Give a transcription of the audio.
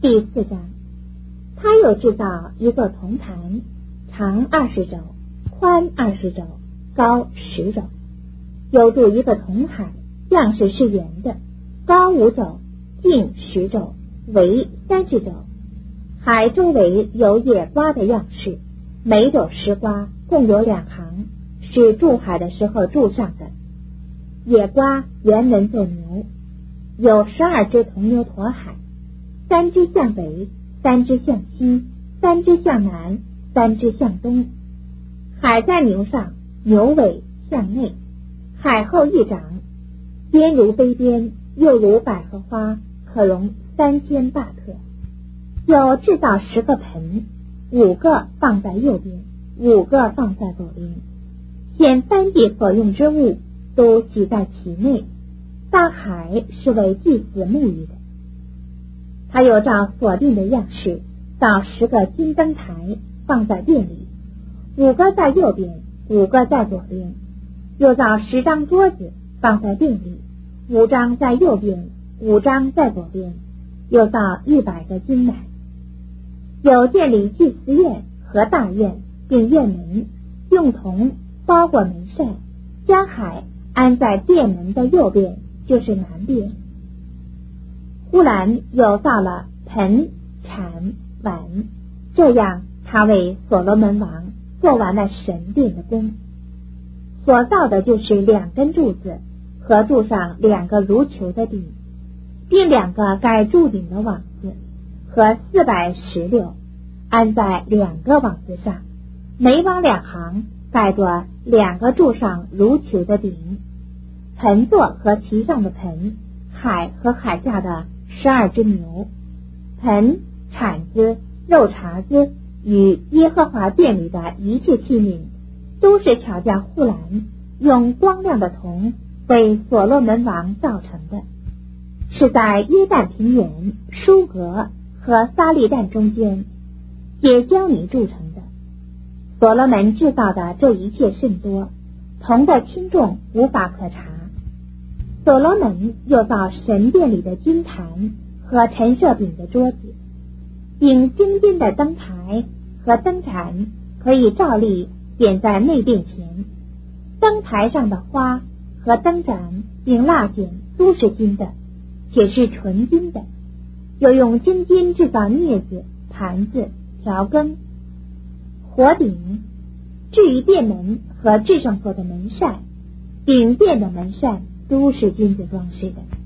第4章，他又制造一个铜坛，长20肘，宽20肘，高10肘，有铸一个铜海，样式是圆的，高5肘，径10肘，围30肘。海周围有野瓜的样式，每肘10瓜，共有2行，是筑海的时候筑上的。野瓜原能做牛，有12只铜牛驮海，3只向北，3只向西，3只向南，3只向东。海在牛上，牛尾向内，海后一掌，边如飞边，又如百合花，可容3000大克。有制造10个盆，5个放在右边，5个放在左边，显3地所用之物都挤在其内，大海是为祭祀沐浴的。他又照所定的样式造10个金灯台，放在殿里，5个在右边，5个在左边，又造10张桌子放在殿里，5张在右边，5张在左边，又造100个金奶。有建立祭司院和大院，并院门，用铜包裹门扇，将海安在殿门的右边，就是南边。忽然又造了盆、铲、碗，这样他为所罗门王做完了神殿的工。所造的就是2根柱子和柱上2个如球的顶，并2个盖柱顶的网子和400石榴，安在2个网子上，每网2行，盖着2个柱上如球的顶。盆座和其上的盆，海和海下的12只牛，盆、铲子、肉茬子与耶和华殿里的一切器皿，都是巧匠户兰用光亮的铜为所罗门王造成的，是在约旦平原、舒格和撒利旦中间也教你铸成的。所罗门制造的这一切甚多，铜的轻重无法可查。所罗门又造神殿里的金坛和陈设饼的桌子，并精金的灯台和灯盏，可以照例点在内殿前。灯台上的花和灯盏并蜡剪都是金的，且是纯金的。又用精金制造镊子、盘子、调羹、火鼎。至于殿门和至圣所的门扇，顶殿的门扇都是金子装饰的。